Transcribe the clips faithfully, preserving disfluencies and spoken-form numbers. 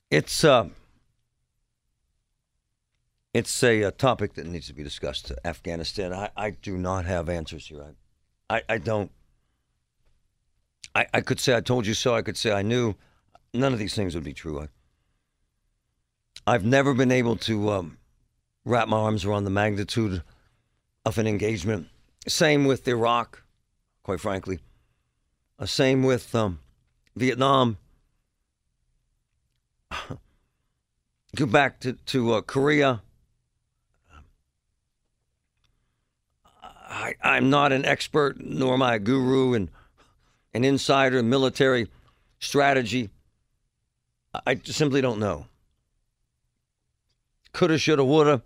It's uh, it's a, a topic that needs to be discussed. Afghanistan. I, I do not have answers here. I, I, I don't. I, I could say I told you so. I could say I knew. None of these things would be true. I, I've never been able to um, wrap my arms around the magnitude of an engagement. Same with Iraq, quite frankly. Uh, same with um, Vietnam. Go back to, to uh, Korea. I, I'm not an expert, nor am I a guru and an insider in military strategy. I simply don't know. Coulda, shoulda, woulda.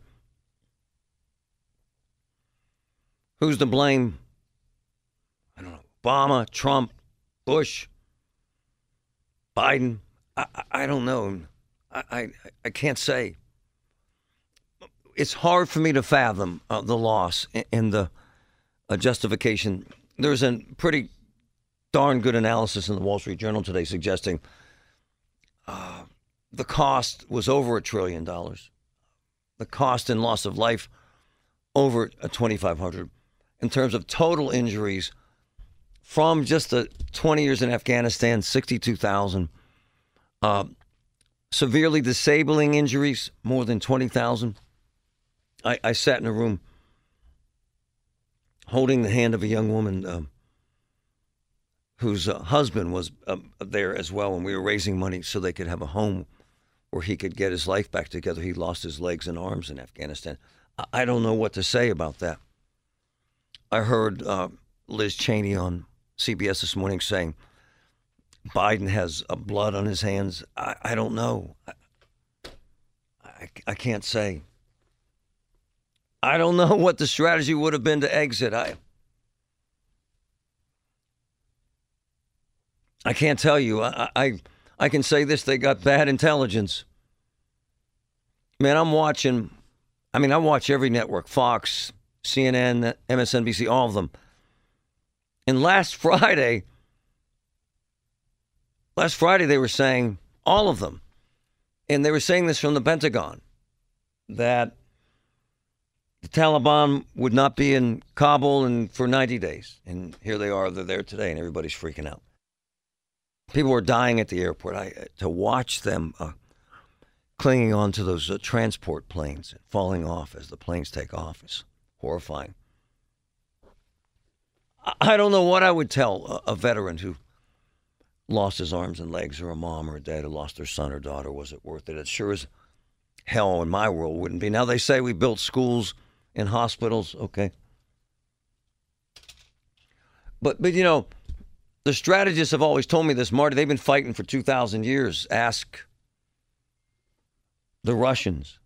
Who's to blame? I don't know. Obama, Trump, Bush, Biden. I, I don't know. I, I, I can't say. It's hard for me to fathom uh, the loss and the uh, justification. There's a pretty darn good analysis in the Wall Street Journal today suggesting uh, the cost was over a trillion dollars. The cost and loss of life over a twenty-five hundred. In terms of total injuries from just the twenty years in Afghanistan, sixty-two thousand. Uh, severely disabling injuries, more than twenty thousand. I, I sat in a room holding the hand of a young woman um, whose uh, husband was uh, there as well, and we were raising money so they could have a home where he could get his life back together. He lost his legs and arms in Afghanistan. I, I don't know what to say about that. I heard uh, Liz Cheney on C B S this morning saying Biden has uh, blood on his hands. I, I don't know. I, I, I can't say. I don't know what the strategy would have been to exit. I I can't tell you. I I, I can say this: they got bad intelligence. Man, I'm watching. I mean, I watch every network: Fox, C N N, M S N B C, all of them. And last Friday, last Friday they were saying, all of them, and they were saying this from the Pentagon, that the Taliban would not be in Kabul and for ninety days. And here they are, they're there today, and everybody's freaking out. People were dying at the airport. I, to watch them uh, clinging on to those uh, transport planes and falling off as the planes take off is horrifying. I, I don't know what I would tell a, a veteran who lost his arms and legs, or a mom or a dad who lost their son or daughter. Was it worth it? It sure as hell in my world wouldn't be. Now they say we built schools and hospitals. Okay. But, but you know, the strategists have always told me this, Marty. They've been fighting for two thousand years. Ask the Russians.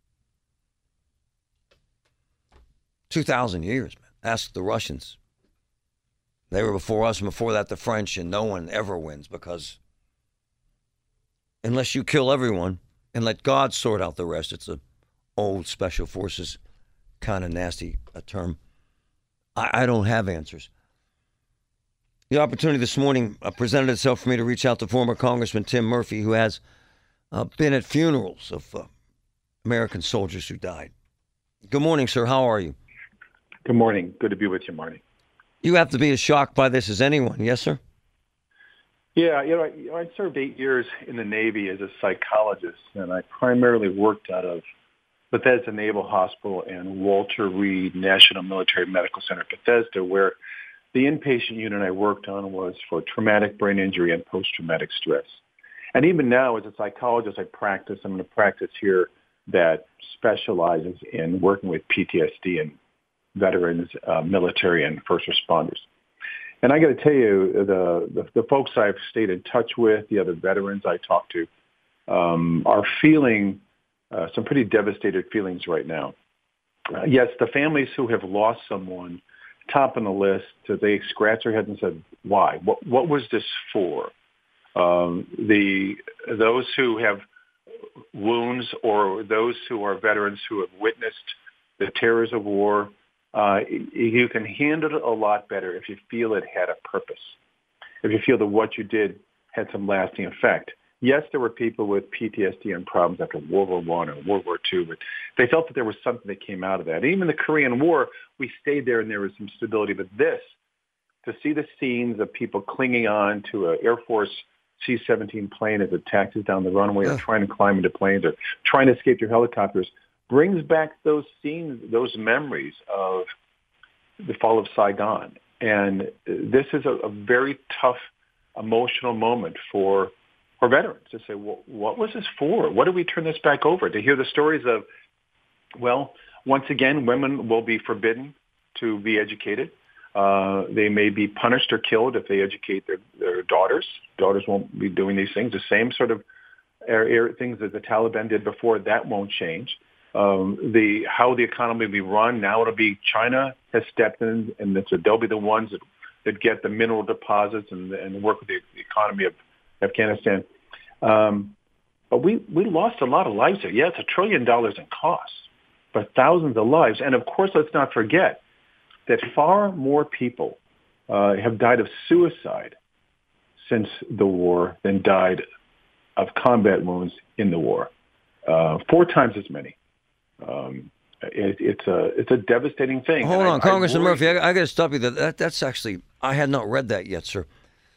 two thousand years, man. Ask the Russians. They were before us, and before that the French, and no one ever wins, because unless you kill everyone and let God sort out the rest, it's an old special forces kind of nasty a term. I, I don't have answers. The opportunity this morning uh, presented itself for me to reach out to former Congressman Tim Murphy, who has uh, been at funerals of uh, American soldiers who died. Good morning, sir. How are you? Good morning. Good to be with you, Marty. You have to be as shocked by this as anyone. Yes, sir? Yeah, you know, I, you know, I served eight years in the Navy as a psychologist, and I primarily worked out of Bethesda Naval Hospital and Walter Reed National Military Medical Center, Bethesda, where the inpatient unit I worked on was for traumatic brain injury and post-traumatic stress. And even now, as a psychologist, I practice. I'm going to practice here that specializes in working with P T S D and veterans, uh, military, and first responders. And I got to tell you, the, the the folks I've stayed in touch with, the other veterans I talked to, um, are feeling uh, some pretty devastated feelings right now. Uh, yes, the families who have lost someone, top on the list, they scratch their heads and said, "Why? What what was this for?" Um, the those who have wounds, or those who are veterans who have witnessed the terrors of war, uh, you can handle it a lot better if you feel it had a purpose, if you feel that what you did had some lasting effect. Yes, there were people with P T S D and problems after World War One or World War Two, but they felt that there was something that came out of that. Even the Korean War, we stayed there and there was some stability. But this, to see the scenes of people clinging on to an Air Force C seventeen plane as it taxis down the runway, or trying to climb into planes, or trying to escape through helicopters, brings back those scenes, those memories of the fall of Saigon. And this is a, a very tough emotional moment for for veterans to say, well, what was this for? What did we turn this back over? To hear the stories of, well, once again, women will be forbidden to be educated. Uh, they may be punished or killed if they educate their, their daughters. Daughters won't be doing these things. The same sort of air, air, things that the Taliban did before, that won't change. Um, the how the economy will be run, now it'll be China has stepped in, and it's, they'll be the ones that, that get the mineral deposits and, and work with the, the economy of Afghanistan. Um, but we, we lost a lot of lives there. Yeah, it's a trillion dollars in costs, but thousands of lives. And of course, let's not forget that far more people uh, have died of suicide since the war than died of combat wounds in the war. Uh, four times as many. Um, it, it's a it's a devastating thing. Hold and on, I, Congressman I Murphy, I, I got to stop you. That, that that's actually, I had not read that yet, sir.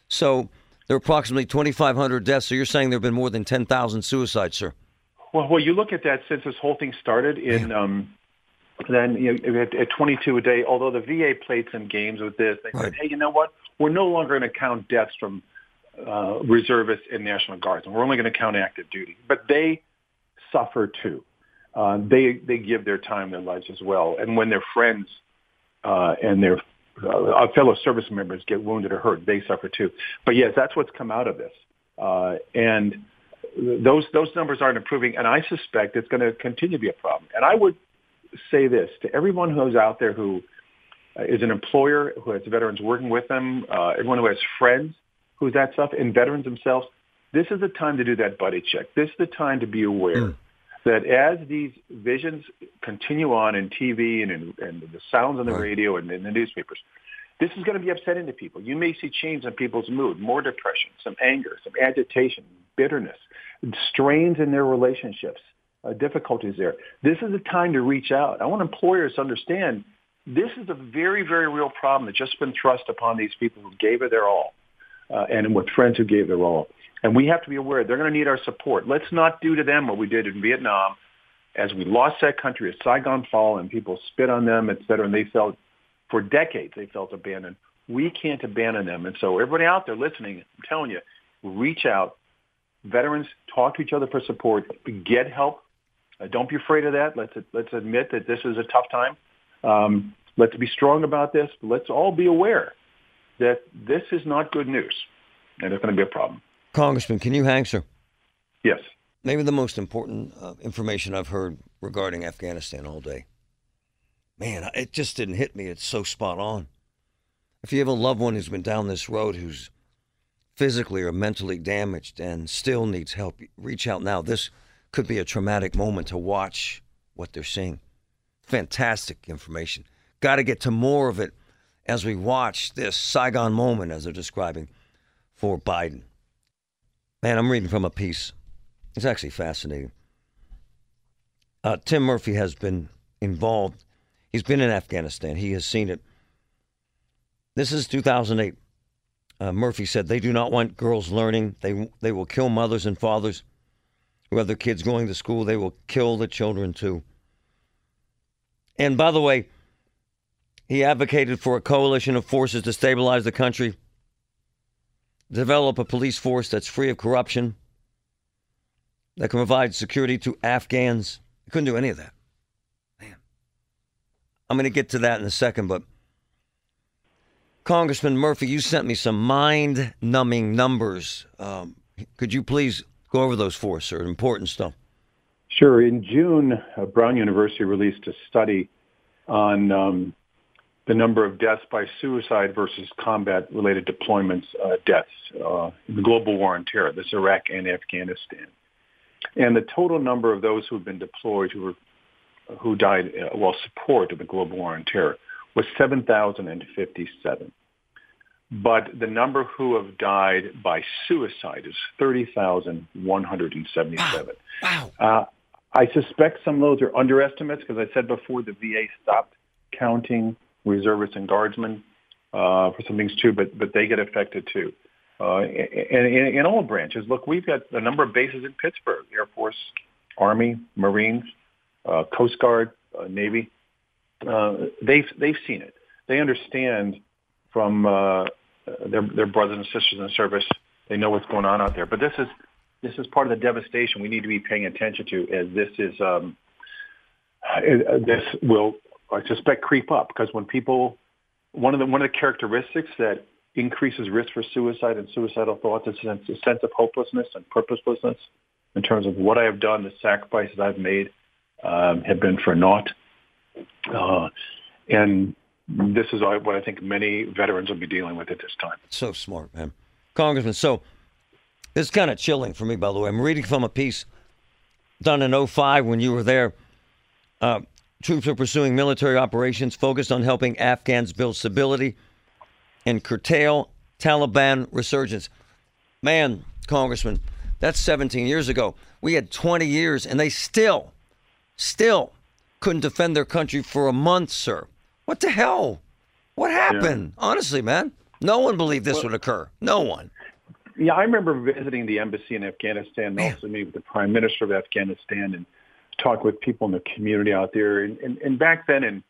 So there are approximately twenty-five hundred deaths. So you're saying there have been more than ten thousand suicides, sir? Well, well, you look at that since this whole thing started in. Um, then you know, at, at twenty-two a day. Although the V A played some games with this, they right. said, "Hey, you know what? We're no longer going to count deaths from uh, reservists and National Guards, and we're only going to count active duty." But they suffer too. Uh, they they give their time, their lives as well. And when their friends uh, and their uh, fellow service members get wounded or hurt, they suffer too. But yes, that's what's come out of this. Uh, and those those numbers aren't improving, and I suspect it's going to continue to be a problem. And I would say this to everyone who's out there who uh, is an employer, who has veterans working with them, uh, everyone who has friends who's that stuff, and veterans themselves, this is the time to do that buddy check. This is the time to be aware mm. that as these visions continue on in T V and, in, and the sounds on the right. radio and in the newspapers, this is going to be upsetting to people. You may see change in people's mood, more depression, some anger, some agitation, bitterness, strains in their relationships. Uh, difficulties there. This is a time to reach out. I want employers to understand this is a very, very real problem that's just been thrust upon these people who gave it their all, uh, and with friends who gave their all. And we have to be aware they're going to need our support. Let's not do to them what we did in Vietnam as we lost that country, as Saigon fall, and people spit on them, et cetera, and they felt, for decades, they felt abandoned. We can't abandon them. And so everybody out there listening, I'm telling you, reach out. Veterans, talk to each other for support. Get help. Uh, don't be afraid of that. Let's let's admit that this is a tough time. Um, let's be strong about this. Let's all be aware that this is not good news, and it's going to be a problem. Congressman, can you hang, sir? Yes. Maybe the most important uh, information I've heard regarding Afghanistan all day. Man, it just didn't hit me. It's so spot on. If you have a loved one who's been down this road, who's physically or mentally damaged and still needs help, reach out now. This could be a traumatic moment to watch what they're seeing. Fantastic information. Got to get to more of it as we watch this Saigon moment, as they're describing, for Biden. Man, I'm reading from a piece. It's actually fascinating. Uh, Tim Murphy has been involved. He's been in Afghanistan. He has seen it. This is two thousand eight. Uh, Murphy said they do not want girls learning. They they will kill mothers and fathers who have their kids going to school. They will kill the children too. And by the way, he advocated for a coalition of forces to stabilize the country, develop a police force that's free of corruption, that can provide security to Afghans. He couldn't do any of that. Man. I'm going to get to that in a second, but Congressman Murphy, you sent me some mind-numbing numbers. Um, could you please go over those for us, sir? Important stuff. Sure. In June, uh, Brown University released a study on um, the number of deaths by suicide versus combat-related deployments uh, deaths uh, in the global war on terror. This is Iraq and Afghanistan. And the total number of those who have been deployed who were who died uh, while support of the global war on terror was seven thousand fifty-seven. but the number who have died by suicide is thirty thousand one hundred seventy-seven. Wow. wow. Uh, I suspect some of those are underestimates because I said before the V A stopped counting reservists and guardsmen uh, for some things too, but but they get affected too. Uh, and in, in all branches, look, we've got a number of bases in Pittsburgh: Air Force, Army, Marines, uh, Coast Guard, uh, Navy. Uh, they've they've seen it. They understand from uh, their their brothers and sisters in the service. They know what's going on out there. But this is this is part of the devastation we need to be paying attention to, as this is um, this will, I suspect, creep up, because when people, one of the one of the characteristics that increases risk for suicide and suicidal thoughts is a sense, a sense of hopelessness and purposelessness in terms of what I have done, the sacrifices I've made um, have been for naught. Uh, and this is what I think many veterans will be dealing with at this time. So smart, man. Congressman, so this is kind of chilling for me, by the way. I'm reading from a piece done in oh five when you were there. Uh, troops are pursuing military operations focused on helping Afghans build stability and curtail Taliban resurgence. Man, Congressman, that's seventeen years ago. We had twenty years, and they still, still couldn't defend their country for a month, sir. What the hell? What happened? Yeah. Honestly, man, no one believed this well, would occur. No one. Yeah, I remember visiting the embassy in Afghanistan, and also meeting with the Prime Minister of Afghanistan, and talk with people in the community out there. And, and, and back then, and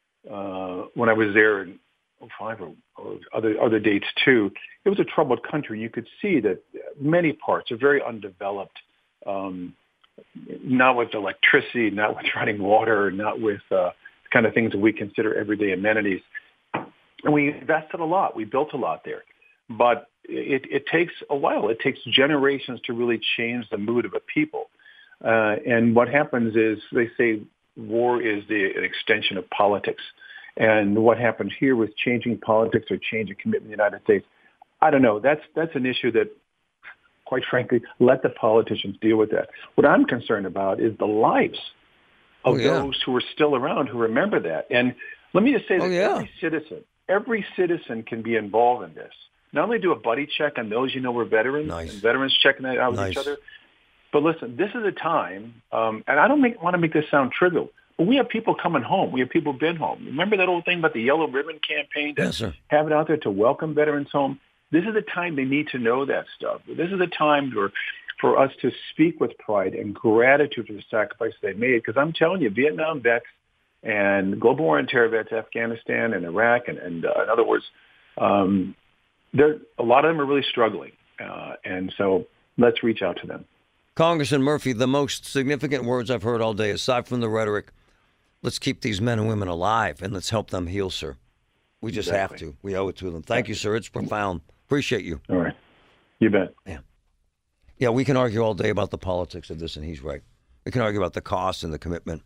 uh, when I was there in oh five or, or other other dates too, it was a troubled country. You could see that many parts are very undeveloped, um, not with electricity, not with running water, not with uh, the kind of things that we consider everyday amenities. And we invested a lot. We built a lot there. But it, it takes a while. It takes generations to really change the mood of a people. Uh, and what happens is they say war is the, an extension of politics. And what happened here with changing politics or changing commitment in the United States, I don't know. That's that's an issue that, quite frankly, let the politicians deal with that. What I'm concerned about is the lives of oh, yeah. those who are still around who remember that. And let me just say that oh, yeah. every citizen, every citizen can be involved in this. Not only do a buddy check on those you know were veterans, nice. and veterans checking that out with nice. each other, but listen, this is a time, um, and I don't make, want to make this sound trivial, but we have people coming home. We have people been home. Remember that old thing about the Yellow Ribbon campaign? Yes, sir. Have it out there to welcome veterans home. This is a time they need to know that stuff. This is a time for, for us to speak with pride and gratitude for the sacrifices they made. Because I'm telling you, Vietnam vets and global war and terror vets, Afghanistan and Iraq, and, and uh, in other words, um, there a lot of them are really struggling. Uh, and so let's reach out to them. Congressman Murphy, the most significant words I've heard all day, aside from the rhetoric, let's keep these men and women alive and let's help them heal, sir. We just exactly. have to. We owe it to them. Thank you, sir. It's profound. Appreciate you. All right. You bet. Yeah. Yeah, we can argue all day about the politics of this, and he's right. We can argue about the cost and the commitment.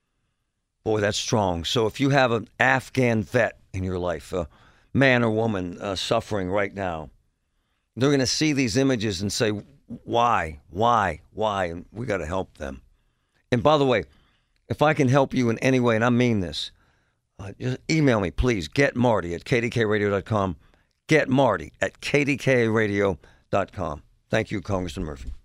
Boy, that's strong. So if you have an Afghan vet in your life, a man or woman uh, suffering right now, they're going to see these images and say, why, why, why? And we got to help them. And by the way, if I can help you in any way, and I mean this, uh, just email me, please. Get Marty at K D K radio dot com. Get Marty at K D K radio dot com. Thank you, Congressman Murphy.